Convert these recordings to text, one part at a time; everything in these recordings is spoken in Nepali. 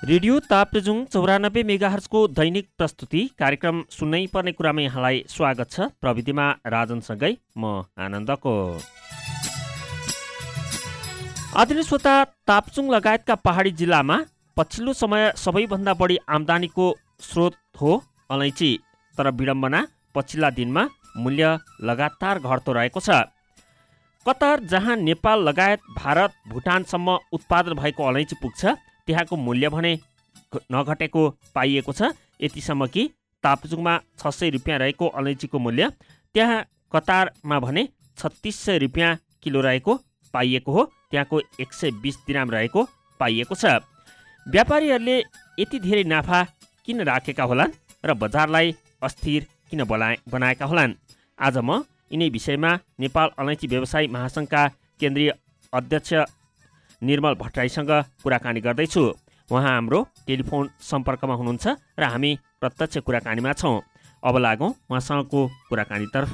रेडियो ताप्लेजुङ 94 मेगाहर्जको दैनिक प्रस्तुति कार्यक्रम सुन्नै पर्ने कुरामा यहाँलाई स्वागत छ। प्रविधिमा राजनसँगै म आनन्दको। आदरणीय श्रोता, ताप्लेजुङ लगायतका पहाडी जिल्लामा पछिल्लो समय सबैभन्दा बढी आम्दानीको स्रोत हो अलैँची। तर विडम्बना पछिल्ला दिनमा मूल्य लगातार घट्दो रहेको छ। कतार, जहाँ नेपाल लगायत भारत भुटानसम्म उत्पादन भएको अलैँची पुग्छ, त्यहाँको मूल्य भने नघटेको पाइएको छ। यतिसम्म कि ताप्लेजुङमा 600 रुपियाँ रहेको अलैँचीको मूल्य त्यहाँ कतारमा भने 3600 रुपियाँ किलो रहेको पाइएको हो। त्यहाँको 120 दिराम रहेको पाइएको छ। व्यापारीहरूले यति धेरै नाफा किन राखेका होलान् र बजारलाई अस्थिर किन बनाएका होलान्? आज म यिनै विषयमा नेपाल अलैँची व्यवसायी महासङ्घका केन्द्रीय अध्यक्ष निर्मल भट्टराईसँग कुराकानी गर्दैछु। उहाँ हाम्रो टेलिफोन सम्पर्कमा हुनुहुन्छ र हामी प्रत्यक्ष कुराकानीमा छौँ। अब लागौँ उहाँसँगको कुराकानीतर्फ।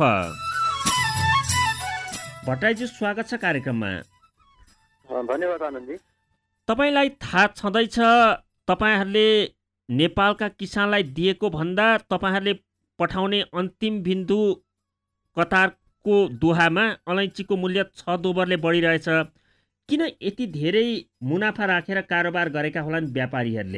भट्टराईजी, स्वागत छ कार्यक्रममा। धन्यवाद आनन्दजी। तपाईँलाई थाहा छँदैछ, तपाईँहरूले नेपालका किसानलाई दिएको भन्दा तपाईँहरूले पठाउने अन्तिम बिन्दु कतारको दोहामा अलैँचीको मूल्य 6 दोबरले बढिरहेछ। किन यति धेरै मुनाफा राखेर कारोबार गरेका होलान् व्यापारीहरूले?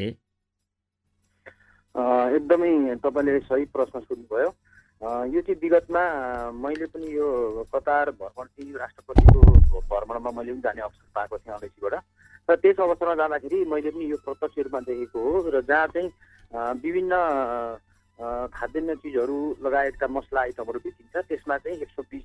एकदमै तपाईँले सही प्रश्न सोध्नुभयो। यो चाहिँ विगतमा मैले पनि यो कतार भ्रमण राष्ट्रपतिको भ्रमणमा मैले पनि जाने अवसर पाएको थिएँ अलैँचीबाट। र त्यस अवसरमा जाँदाखेरि मैले पनि यो प्रत्यक्ष रूपमा देखेको हो। र जहाँ चाहिँ विभिन्न खाद्यान्न चिजहरू लगायतका मसला आइटमहरू बेचिन्छ, त्यसमा चाहिँ 120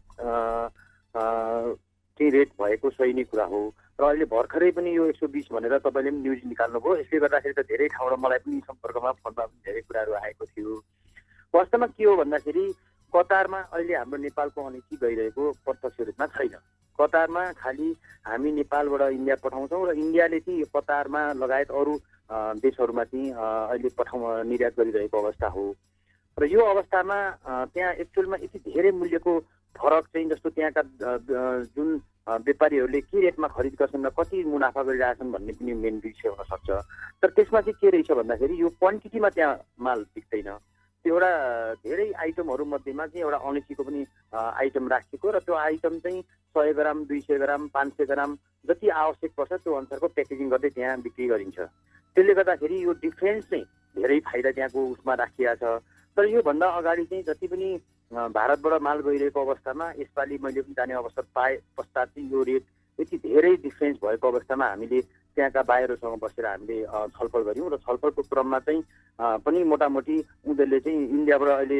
चाहिँ रेट भएको सही नै कुरा हो। र अहिले भर्खरै पनि यो 120 भनेर तपाईँले पनि न्युज निकाल्नुभयो। यसले गर्दाखेरि त धेरै ठाउँबाट मलाई पनि सम्पर्कमा फोनमा पनि धेरै कुराहरू आएको थियो। वास्तवमा के हो भन्दाखेरि कतारमा अहिले हाम्रो नेपालको अलैँची गइरहेको प्रत्यक्ष रूपमा छैन। कतारमा खालि हामी नेपालबाट इन्डिया पठाउँछौँ र इन्डियाले चाहिँ यो कतारमा लगायत अरू देशहरूमा चाहिँ अहिले निर्यात गरिरहेको अवस्था हो। र यो अवस्थामा त्यहाँ एक्चुअलमा यति धेरै मूल्यको फरक चाहिँ, जस्तो त्यहाँका जुन व्यापारीहरूले के रेटमा खरिद गर्छन् र कति मुनाफा गरिरहेछन् भन्ने पनि मेन विषय हुनसक्छ। तर त्यसमा चाहिँ के रहेछ भन्दाखेरि यो क्वान्टिटीमा त्यहाँ माल बिक्दैन। त्यो एउटा धेरै आइटमहरू मध्येमा चाहिँ एउटा अलैँचीको पनि आइटम राखिएको र त्यो आइटम चाहिँ 100 ग्राम, 200 ग्राम, 500 ग्राम जति आवश्यक पर्छ त्यो अनुसारको प्याकेजिङ गर्दै त्यहाँ बिक्री गरिन्छ। त्यसले गर्दाखेरि यो डिफ्रेन्स चाहिँ धेरै फाइदा त्यहाँको उसमा राखिएको छ। तर योभन्दा अगाडि चाहिँ जति पनि भारतबाट माल गइरहेको अवस्थामा यसपालि मैले पनि जाने अवसर पाए पश्चात चाहिँ यो रेट यति धेरै डिफ्रेन्स भएको अवस्थामा हामीले त्यहाँका बाहिरसँग बसेर हामीले छलफल गऱ्यौँ। र छलफलको क्रममा चाहिँ पनि मोटामोटी उनीहरूले चाहिँ इन्डियाबाट अहिले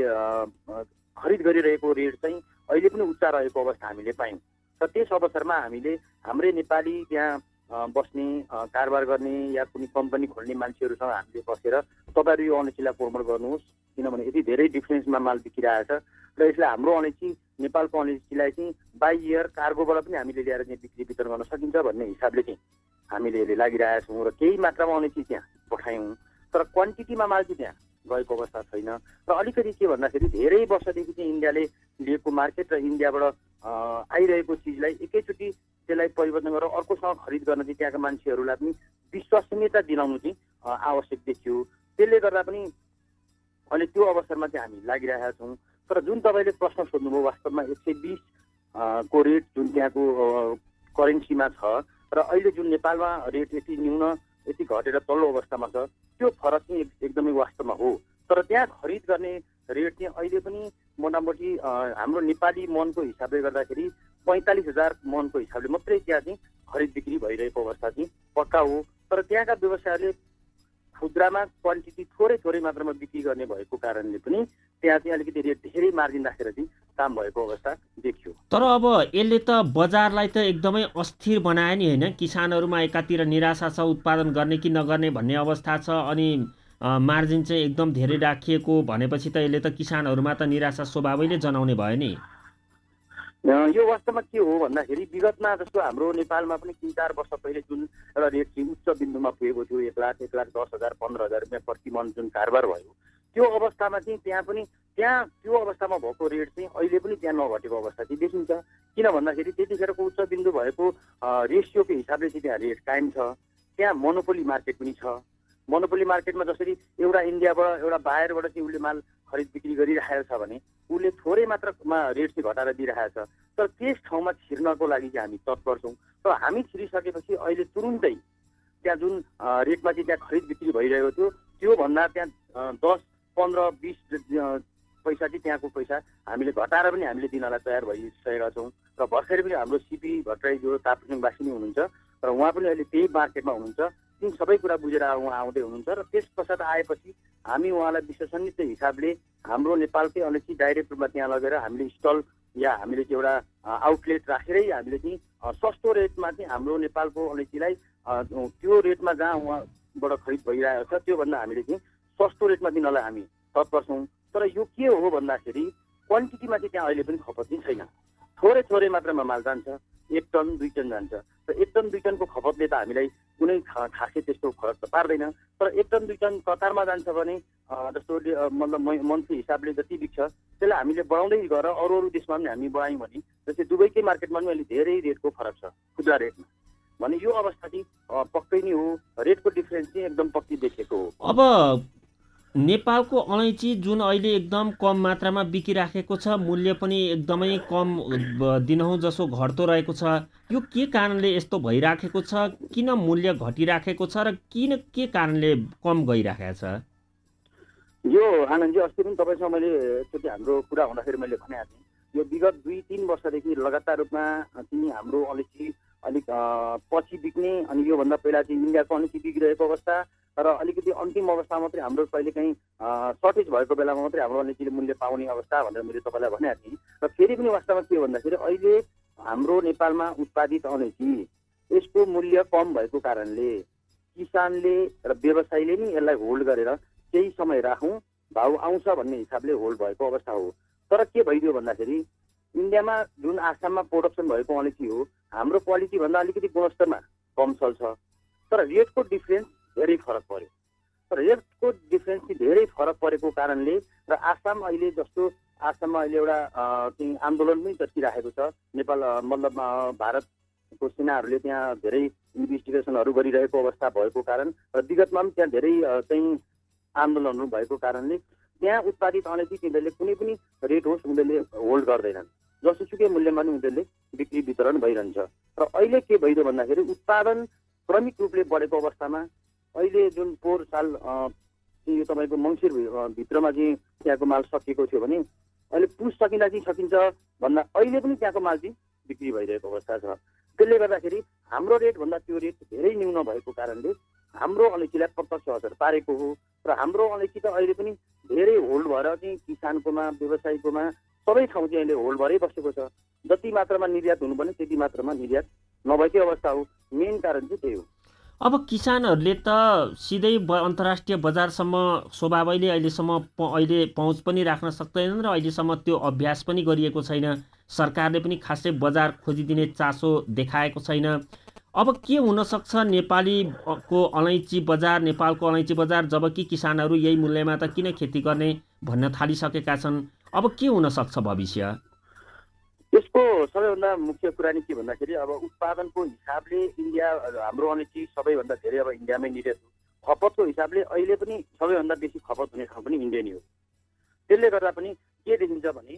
खरिद गरिरहेको रेट चाहिँ अहिले पनि उच्च रहेको अवस्था हामीले पायौँ। र त्यस अवसरमा हामीले हाम्रै नेपाली त्यहाँ बस्ने, कारोबार गर्ने या कुनै कम्पनी खोल्ने मान्छेहरूसँग हामीले बसेर तपाईँहरू यो अलैँचीलाई प्रमोट गर्नुहोस्, किनभने यति धेरै डिफ्रेन्समा माल बिकिरहेछ र यसले हाम्रो अलैँची नेपालको अलैँचीलाई चाहिँ बाई इयर कार्गोबाट पनि हामीले ल्याएर चाहिँ बिक्री वितरण गर्न सकिन्छ भन्ने हिसाबले चाहिँ हामीले यसले लागिरहेका छौँ। र केही मात्रामा अलैँची त्यहाँ पठायौँ, तर क्वान्टिटीमा माल चाहिँ त्यहाँ गएको अवस्था छैन। र अलिकति के भन्दाखेरि धेरै वर्षदेखि चाहिँ इन्डियाले लिएको मार्केट र इन्डियाबाट आइरहेको चिजलाई एकैचोटि त्यसलाई परिवर्तन गरेर अर्कोसँग खरिद गर्न चाहिँ त्यहाँका मान्छेहरूलाई पनि विश्वसनीयता दिलाउनु चाहिँ आवश्यक देखियो। त्यसले गर्दा पनि अहिले त्यो अवसरमा चाहिँ हामी लागिरहेका छौँ। तर जुन तपाईँले प्रश्न सोध्नुभयो, वास्तवमा 120 को रेट जुन त्यहाँको करेन्सीमा छ र अहिले जुन नेपालमा रेट यति न्यून, यति घटेर तल्लो अवस्थामा छ, त्यो फरक चाहिँ एकदमै वास्तवमा हो। तर त्यहाँ खरिद गर्ने रेट चाहिँ अहिले पनि मोटामोटी हाम्रो नेपाली मनको हिसाबले गर्दाखेरि 45,000 मनको हिसाबले मात्रै त्यहाँ चाहिँ खरिद बिक्री भइरहेको अवस्था चाहिँ पक्का हो। तर त्यहाँका व्यवसायहरूले खुद्रामा क्वान्टिटी थोरै मात्रामा बिक्री गर्ने भएको कारणले पनि त्यहाँ चाहिँ अलिकति रेट धेरै मार्जिन राखेर चाहिँ काम भएको अवस्था देखियो। तर अब यसले त बजारलाई त एकदमै अस्थिर बनायो नि, होइन? किसानहरूमा एकातिर निराशा छ, उत्पादन गर्ने कि नगर्ने भन्ने अवस्था छ, अनि मार्जिन चाहिँ एकदम धेरै राखिएको भनेपछि त यसले त किसानहरूमा त निराशा स्वभावैले जनाउने भयो नि। यो वास्तवमा के हो भन्दाखेरि विगतमा जस्तो हाम्रो नेपालमा पनि 3-4 वर्ष पहिले जुन एउटा रेट चाहिँ उच्च बिन्दुमा पुगेको थियो, 1 लाख, 1,10,000, 15,000 रुपियाँ प्रति मन जुन कारोबार भयो, त्यो अवस्थामा चाहिँ त्यहाँ त्यो अवस्थामा भएको रेट चाहिँ अहिले पनि त्यहाँ नघटेको अवस्था चाहिँ देखिन्छ। किन भन्दाखेरि त्यतिखेरको उच्च बिन्दु भएको रेसियोको हिसाबले चाहिँ त्यहाँ रेट कायम छ। त्यहाँ मोनोपोली मार्केट पनि छ। मोनोपोली मार्केटमा जसरी एउटा इन्डियाबाट एउटा बाहिरबाट चाहिँ उसले माल खरिद बिक्री गरिरहेको छ भने उसले थोरै मात्रामा रेट चाहिँ घटाएर दिइरहेको छ। तर त्यस ठाउँमा छिर्नको लागि चाहिँ हामी तत्पर छौँ। र हामी छिरिसकेपछि अहिले तुरुन्तै त्यहाँ जुन रेटमा चाहिँ त्यहाँ खरिद बिक्री भइरहेको थियो त्योभन्दा त्यहाँ 10, 15, 20 पैसा चाहिँ त्यहाँको पैसा हामीले घटाएर पनि हामीले दिनलाई तयार भइसकेका छौँ। र भर्खरै पनि हाम्रो सिपी भट्टराई जो ताप्लेजुङवासी नै हुनुहुन्छ र उहाँ पनि अहिले त्यही मार्केटमा हुनुहुन्छ। ती सबै कुरा बुझेर उहाँ आउँदै हुनुहुन्छ र त्यस पश्चात आएपछि हामी उहाँलाई विश्वसनीय हिसाबले हाम्रो नेपालकै अलैँची डाइरेक्ट रूपमा त्यहाँ लगेर हामीले स्टल या हामीले चाहिँ एउटा आउटलेट राखेरै हामीले चाहिँ सस्तो रेटमा चाहिँ हाम्रो नेपालको अलैँचीलाई त्यो रेटमा जहाँ उहाँबाट खरिद भइरहेको छ त्योभन्दा हामीले चाहिँ सस्तो रेटमा दिनलाई हामी तत्पर छौँ। तर यो के हो भन्दाखेरि क्वान्टिटीमा चाहिँ त्यहाँ अहिले पनि खपत चाहिँ छैन। थोरै थोरै मात्रामा माल जान्छ, 1 टन 2 टन जान्छ। र 1 टन 2 टनको खपतले त हामीलाई कुनै खासै त्यस्तो फरक त पार्दैन। तर 1 टन 2 टन कतारमा जान्छ भने जस्तो मतलब मन्थली हिसाबले जति बिक्छ त्यसलाई हामीले बढाउँदै गएर अरू देशमा पनि हामी बढायौँ भने जस्तै दुबईकै मार्केटमा पनि अहिले धेरै रेटको फरक छ खुद्रा रेटमा। भने यो अवस्था चाहिँ पक्कै नै हो, रेटको डिफरेन्स चाहिँ एकदम पक्कै देखेको हो। अब नेपालको अलैँची जुन अहिले एकदम कम मात्रामा बिकिराखेको छ, मूल्य पनि एकदमै कम दिनहुँ जसो घट्दो रहेको छ, यो के कारणले यस्तो भइराखेको छ? किन मूल्य घटिराखेको छ र के कारणले कम गइराखेको छ? यो आनन्दजी अस्ति पनि तपाईँसँग मैले एकचोटि हाम्रो कुरा हुँदाखेरि मैले भनेको थिएँ यो विगत 2-3 वर्षदेखि लगातार रूपमा चाहिँ हाम्रो अलैँची अलिक पछि बिक्ने अनि योभन्दा पहिला चाहिँ इन्डियाको अलैँची बिग्रिरहेको अवस्था र अलिकति अन्तिम अवस्थामा मात्रै हाम्रो कहिलेकाहीँ सर्टेज भएको बेलामा मात्रै हाम्रो अलैँचीले मूल्य पाउने अवस्था भनेर मैले तपाईँलाई भनेको थिएँ। र फेरि पनि वास्तवमा के हो भन्दाखेरि अहिले हाम्रो नेपालमा उत्पादित अलैँची यसको मूल्य कम भएको कारणले किसानले र व्यवसायीले नै यसलाई होल्ड गरेर केही समय राखौँ भाउ आउँछ भन्ने हिसाबले होल्ड भएको अवस्था हो। तर के भइदियो भन्दाखेरि इन्डियामा जुन आसाममा प्रोडक्सन भएको अलैँची हो हाम्रो क्वालिटीभन्दा अलिकति गुणस्तरमा कम चल्छ, तर रेटको डिफ्रेन्स धेरै फरक पर्यो। तर रेटको डिफ्रेन्स चाहिँ धेरै फरक परेको कारणले र आसाम अहिले जस्तो आसाममा अहिले एउटा चाहिँ आन्दोलन पनि चर्किराखेको छ। नेपाल मतलब भारतको सेनाहरूले त्यहाँ धेरै इन्भेस्टिगेसनहरू गरिरहेको अवस्था भएको कारण र विगतमा पनि त्यहाँ धेरै चाहिँ आन्दोलनहरू भएको कारणले त्यहाँ उत्पादित अलैँची तिनीहरूले कुनै पनि रेट होस् उनीहरूले होल्ड गर्दैनन्, जसोसुकै मूल्यमा पनि उनीहरूले बिक्री वितरण भइरहन्छ। र अहिले के भइदियो भन्दाखेरि उत्पादन क्रमिक रूपले बढेको अवस्थामा अहिले जुन पोहोर साल यो तपाईँको मङ्सिर भित्रमा चाहिँ त्यहाँको माल सकिएको थियो भने अहिले पुस सकिँदा चाहिँ सकिन्छ भन्दा अहिले पनि त्यहाँको माल चाहिँ बिक्री भइरहेको अवस्था छ। त्यसले गर्दाखेरि हाम्रो रेटभन्दा त्यो रेट धेरै न्यून भएको कारणले हाम्रो अलैँचीलाई प्रत्यक्ष असर पारेको हो। र हाम्रो अलैँची त अहिले पनि धेरै होल्ड भएर चाहिँ किसानकोमा व्यवसायीकोमा सबै ठाउँ चाहिँ अहिले होल्ड भएरै बसेको छ। जति मात्रामा निर्यात हुनुपर्ने त्यति मात्रामा निर्यात नभएकै अवस्था हो। मेन कारण चाहिँ त्यही हो। अब किसानहरूले त सिधै अन्तर्राष्ट्रिय बजारसम्म स्वभावैले अहिले पहुँच पनि राख्न सक्दैनन् र अहिलेसम्म त्यो अभ्यास पनि गरिएको छैन। सरकारले पनि खासै बजार खोजिदिने चासो देखाएको छैन। अब के हुनसक्छ नेपालको अलैँची बजार जबकि किसानहरू यही मूल्यमा त किन खेती गर्ने भन्न थालिसकेका छन्। अब के हुनसक्छ भविष्य? यसको सबैभन्दा मुख्य कुरा नै के भन्दाखेरि अब उत्पादनको हिसाबले इन्डिया हाम्रो अलैँची सबैभन्दा धेरै अब इन्डियामै निर्यात हो। खपतको हिसाबले अहिले पनि सबैभन्दा बेसी खपत हुने ठाउँ पनि इन्डिया नै हो। त्यसले गर्दा पनि के देखिन्छ भने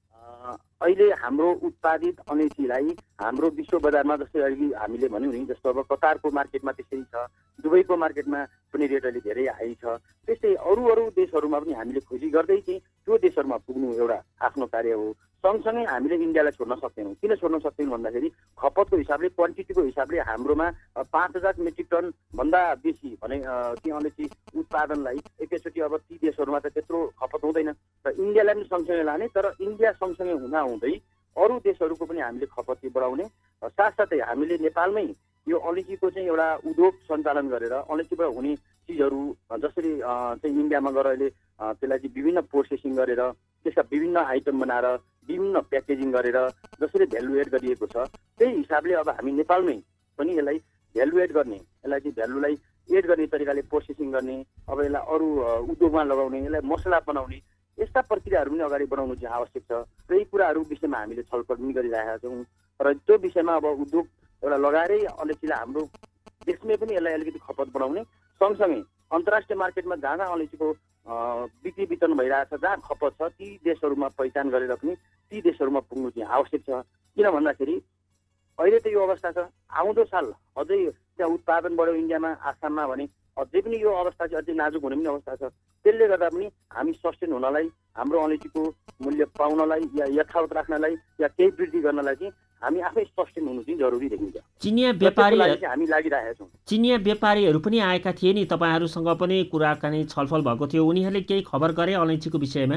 अहिले हाम्रो उत्पादित अलैँचीलाई हाम्रो विश्व बजारमा जस्तै अहिले हामीले भन्यौँ नि जस्तो अब कतारको मार्केटमा त्यसरी छ, दुबईको मार्केटमा पनि रेट अहिले धेरै हाई छ। त्यस्तै अरू देशहरूमा पनि हामीले खोजी गर्दै चाहिँ त्यो देशहरूमा पुग्नु एउटा आफ्नो कार्य हो। सँगसँगै हामीले इन्डियालाई छोड्न सक्दैनौँ। किन छोड्न सक्दैनौँ भन्दाखेरि खपतको हिसाबले क्वान्टिटीको हिसाबले हाम्रोमा 5000 मेट्रिक टन भन्दा बेसी भने ती अलैँची उत्पादनलाई एकैचोटि अब ती देशहरूमा त त्यत्रो खपत हुँदैन र इन्डियालाई पनि सँगसँगै लाने। तर इन्डिया सँगसँगै हुँदै अरू देशहरूको पनि हामीले खपत बढाउने साथसाथै हामीले नेपालमै यो अलैँचीको चाहिँ एउटा उद्योग सञ्चालन गरेर अलैँचीबाट हुने चिजहरू जसरी चाहिँ इन्डियामा गएर अहिले त्यसलाई चाहिँ विभिन्न प्रोसेसिङ गरेर त्यसका विभिन्न आइटम बनाएर विभिन्न प्याकेजिङ गरेर जसरी भ्यालु एड गरिएको छ त्यही हिसाबले अब हामी नेपालमै पनि यसलाई भ्यालु एड गर्ने, यसलाई चाहिँ भ्यालुलाई एड गर्ने तरिकाले प्रोसेसिङ गर्ने, अब यसलाई अरू उद्योगमा लगाउने, यसलाई मसला बनाउने यस्ता प्रक्रियाहरू पनि अगाडि बढाउनु चाहिँ आवश्यक छ। र यी कुराहरू विषयमा हामीले छलफल पनि गरिरहेका छौँ र त्यो विषयमा अब उद्योग एउटा लगाएरै अलैँचीलाई हाम्रो देशमै पनि यसलाई अलिकति खपत बढाउने सँगसँगै अन्तर्राष्ट्रिय मार्केटमा जहाँ जहाँ अलैँचीको बिक्री वितरण भइरहेछ, जहाँ खपत छ, ती देशहरूमा पहिचान गरेर पनि ती देशहरूमा पुग्नु चाहिँ आवश्यक छ। किन भन्दाखेरि अहिले त यो अवस्था छ, आउँदो साल अझै त्यहाँ उत्पादन बढ्यो इन्डियामा, आसाममा भने अझै पनि यो अवस्था चाहिँ अझै नाजुक हुने पनि अवस्था छ। त्यसले गर्दा पनि हामी सस्टेन हुनलाई, हाम्रो अलैँचीको मूल्य पाउनलाई या यथावत राख्नलाई या केही वृद्धि गर्नलाई चाहिँ हामी आफै सस्टेन हुनु चाहिँ जरुरी देखिन्छ। चिनिया हामी लागिरहेका छौँ। चिनिया व्यापारीहरू पनि आएका थिए नि, तपाईँहरूसँग पनि कुराकानी छलफल भएको थियो, उनीहरूले केही खबर गरे अलैँचीको विषयमा?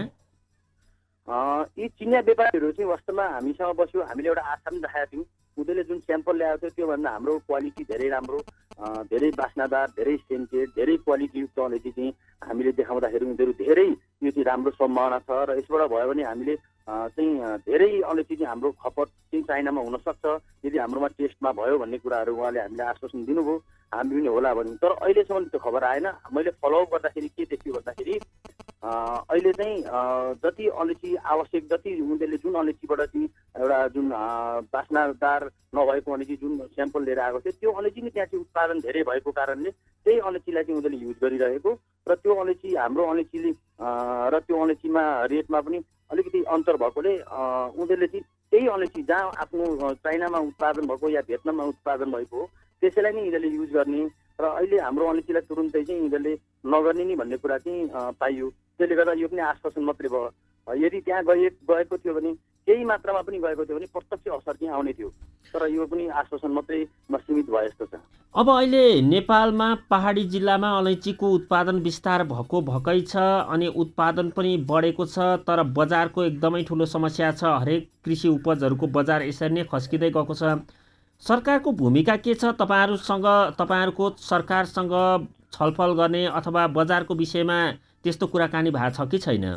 यी चिनिया व्यापारीहरू चाहिँ वास्तवमा हामीसँग बस्यो, हामीले एउटा आशा पनि राखेका थियौँ। उनीहरूले जुन स्याम्पल ल्याएको थियो त्योभन्दा हाम्रो क्वालिटी धेरै राम्रो, धेरै बास्नादार, धेरै सेन्टेड, धेरै क्वालिटीयुक्त अलैँची चाहिँ हामीले देखाउँदाखेरि उनीहरू धेरै यो चाहिँ राम्रो सम्भावना छ र यसबाट भयो भने हामीले चाहिँ धेरै अलैँची चाहिँ हाम्रो खपत चाहिँ चाइनामा हुनसक्छ यदि हाम्रोमा टेस्टमा भयो भन्ने कुराहरू उहाँले हामीले आश्वासन दिनुभयो, हामी पनि होला भन्यौँ। तर अहिलेसम्म त्यो खबर आएन। मैले फलोअप गर्दाखेरि के देख्यो भन्दाखेरि अहिले चाहिँ जति अलैँची आवश्यक, जति उनीहरूले जुन अलैँचीबाट चाहिँ एउटा जुन बास्नादार नभएको अलैँची जुन स्याम्पल लिएर आएको थियो त्यो अलैँची नै त्यहाँ चाहिँ उत्पादन धेरै भएको कारणले त्यही अलैँचीलाई चाहिँ उनीहरूले युज गरिरहेको र त्यो अलैँची हाम्रो अलैँचीले र त्यो अलैँचीमा रेटमा पनि अलिकति अन्तर भएकोले उनीहरूले चाहिँ त्यही अलैँची जहाँ आफ्नो चाइनामा उत्पादन भएको या भियतनाममा उत्पादन भएको हो त्यसैलाई नै यिनीहरूले युज गर्ने र अहिले हाम्रो अलैँचीलाई तुरुन्तै चाहिँ यिनीहरूले नगर्ने नि भन्ने कुरा चाहिँ पाइयो। त्यसले गर्दा यो पनि आश्वासन मात्रै भयो। यदि त्यहाँ गएको थियो भने केही मात्रामा पनि गएको थियो भने प्रत्यक्ष असर चाहिँ आउने थियो, तर यो पनि आश्वासन मात्रैमा सीमित भयो जस्तो छ। अब अहिले नेपालमा पहाडी जिल्लामा अलैँचीको उत्पादन विस्तार भएकै छ अनि उत्पादन पनि बढेको छ, तर बजारको एकदमै ठुलो समस्या छ। हरेक कृषि उपजहरूको बजार यसरी नै खस्किँदै गएको छ। सरकारको भूमिका के छ? तपाईँहरूको सरकारसँग छलफल गर्ने अथवा बजारको विषयमा त्यस्तो कुराकानी भएको छ कि छैन?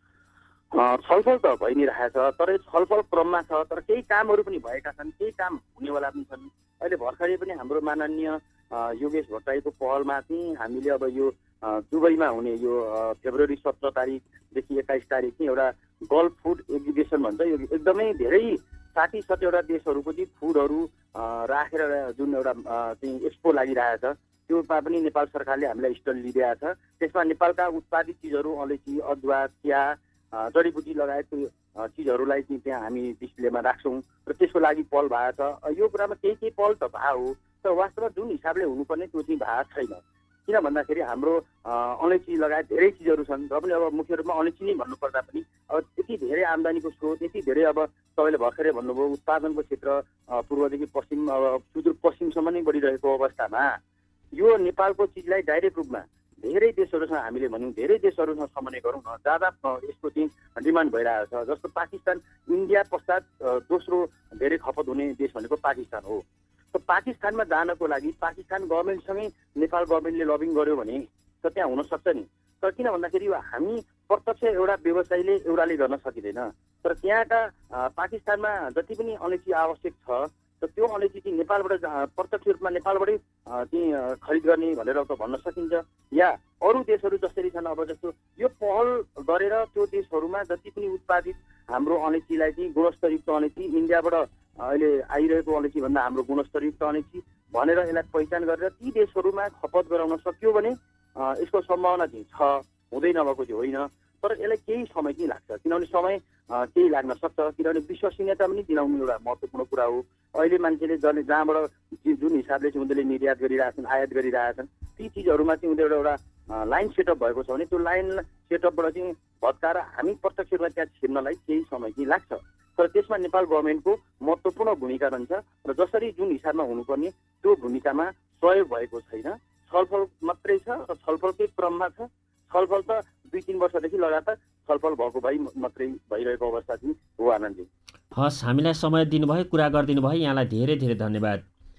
छलफल त भइ नै रहेछ, तर छलफल क्रममा छ, तर केही कामहरू पनि भएका छन्, केही काम हुनेवाला पनि छन्। अहिले भर्खरै पनि हाम्रो माननीय योगेश भट्टराईको पहलमा चाहिँ हामीले अब यो दुबईमा हुने यो फेब्रुअरी 17 तारिकदेखि 21 तारिक चाहिँ एउटा गल्फ फुड एक्जिबिसन भन्छ, यो एकदमै धेरै 60-70वटा देशहरूको चाहिँ फुडहरू राखेर जुन एउटा चाहिँ एक्सपो लागिरहेछ त्योमा पनि नेपाल सरकारले हामीलाई स्टल लिइरहेको छ। त्यसमा नेपालका उत्पादित चिजहरू अलैँची, अदुवा, चिया, जडीबुटी लगायतको चिजहरूलाई चाहिँ त्यहाँ हामी डिस्प्लेमा राख्छौँ र त्यसको लागि पहल भएको छ। यो कुरामा केही पहल त भएको हो, तर वास्तवमा जुन हिसाबले हुनुपर्ने त्यो चाहिँ भएको छैन। किन भन्दाखेरि हाम्रो अलैँची लगायत धेरै चिजहरू छन् र पनि अब मुख्य रूपमा अलैँची नै भन्नुपर्दा पनि अब यति धेरै आम्दानीको स्रोत, यति धेरै अब तपाईँले भर्खरै भन्नुभयो उत्पादनको क्षेत्र पूर्वदेखि पश्चिम, अब सुदूरपश्चिमसम्म नै बढिरहेको अवस्थामा यो नेपालको चिजलाई डाइरेक्ट रूपमा धेरै देशहरूसँग हामीले भन्यौँ, धेरै देशहरूसँग समन्वय गरौँ न, ज्यादा यसको चाहिँ डिमान्ड भइरहेको छ। जस्तो पाकिस्तान, इन्डिया पश्चात दोस्रो धेरै खपत हुने देश भनेको पाकिस्तान हो। त पाकिस्तानमा जानको लागि पाकिस्तान गभर्मेन्टसँगै नेपाल गभर्मेन्टले लबिङ गर्यो भने त त्यहाँ हुनसक्छ नि। तर किन भन्दाखेरि हामी प्रत्यक्ष एउटा व्यवसायीले एउटाले गर्न सकिँदैन, तर त्यहाँका पाकिस्तानमा जति पनि अलैँची आवश्यक छ त त्यो अलैँची चाहिँ नेपालबाट प्रत्यक्ष रूपमा नेपालबाटै चाहिँ खरिद गर्ने भनेर त भन्न सकिन्छ। या अरू देशहरू जसरी छन्, अब जस्तो यो पहल गरेर त्यो देशहरूमा जति पनि उत्पादित हाम्रो अलैँचीलाई चाहिँ गुणस्तरयुक्त अलैँची, इन्डियाबाट अहिले आइरहेको अलैँची भन्दा हाम्रो गुणस्तरयुक्त अलैँची भनेर यसलाई पहिचान गरेर ती देशहरूमा खपत गराउन सक्यो भने यसको सम्भावना चाहिँ छ, हुँदै नभएको चाहिँ होइन। तर यसलाई केही समय चाहिँ लाग्छ, किनभने समय केही लाग्न सक्छ, किनभने विश्वसनीयता पनि दिलाउनु एउटा महत्त्वपूर्ण कुरा हो। अहिले मान्छेले जहाँबाट जुन हिसाबले चाहिँ उनीहरूले निर्यात गरिरहेछन्, आयात गरिरहेछन्, ती चिजहरूमा चाहिँ उनीहरू एउटा लाइन सेटअप भएको छ भने त्यो लाइन सेटअपबाट चाहिँ भत्काएर हामी प्रत्यक्ष रूपमा त्यहाँ छिर्नलाई केही समय चाहिँ लाग्छ। तर त्यसमा नेपाल गभर्मेन्टको महत्त्वपूर्ण भूमिका रहन्छ र जसरी जुन हिसाबमा हुनुपर्ने त्यो भूमिकामा सहयोग भएको छैन। छलफल मात्रै छ र छलफलकै क्रममा छ। छलफल त 2-3 वर्षदेखि लगातार छलफल भएको भई मात्रै भइरहेको अवस्था चाहिँ हो। आनन्दजी, हस्, हामीलाई समय दिनुभयो, कुरा गरिदिनु भयो, यहाँलाई धेरै धेरै धन्यवाद।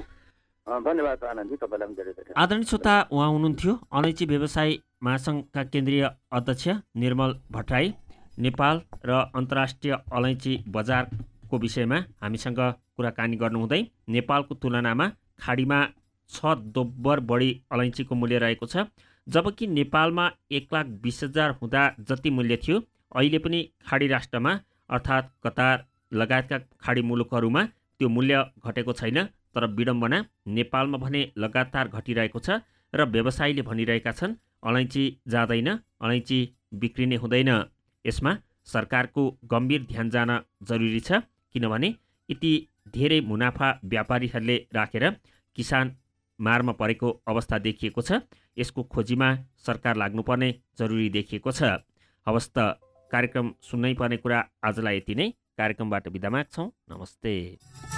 धन्यवाद आनन्दजी, तपाईँलाई पनि धेरै धेरै। आदरणीय श्रोता, उहाँ हुनुहुन्थ्यो अलैँची व्यवसाय महासङ्घका केन्द्रीय अध्यक्ष निर्मल भट्टराई। नेपाल र अन्तर्राष्ट्रिय अलैँची बजारको विषयमा हामीसँग कुराकानी गर्नुहुँदै नेपालको तुलनामा खाडीमा 6 दोब्बर बढी अलैँचीको मूल्य रहेको छ, जबकि नेपालमा 1,20,000 हुँदा जति मूल्य थियो अहिले पनि खाडी राष्ट्रमा अर्थात् कतार लगायतका खाडी मुलुकहरूमा त्यो मूल्य घटेको छैन। तर विडम्बना नेपालमा भने लगातार घटिरहेको छ र व्यवसायीले भनिरहेका छन् अलैँची जाँदैन, अलैँची बिक्रिने हुँदैन। यसमा सरकारको गम्भीर ध्यान जान जरुरी छ, किनभने यति धेरै मुनाफा व्यापारीहरूले राखेर किसान मारमा परेको अवस्था देखिएको छ। यसको खोजीमा सरकार लाग्नुपर्ने जरुरी देखिएको छ। हवस् त कार्यक्रम सुन्नै पर्ने कुरा आजलाई यति नै। कार्यक्रमबाट बिदा माग्छौँ। नमस्ते।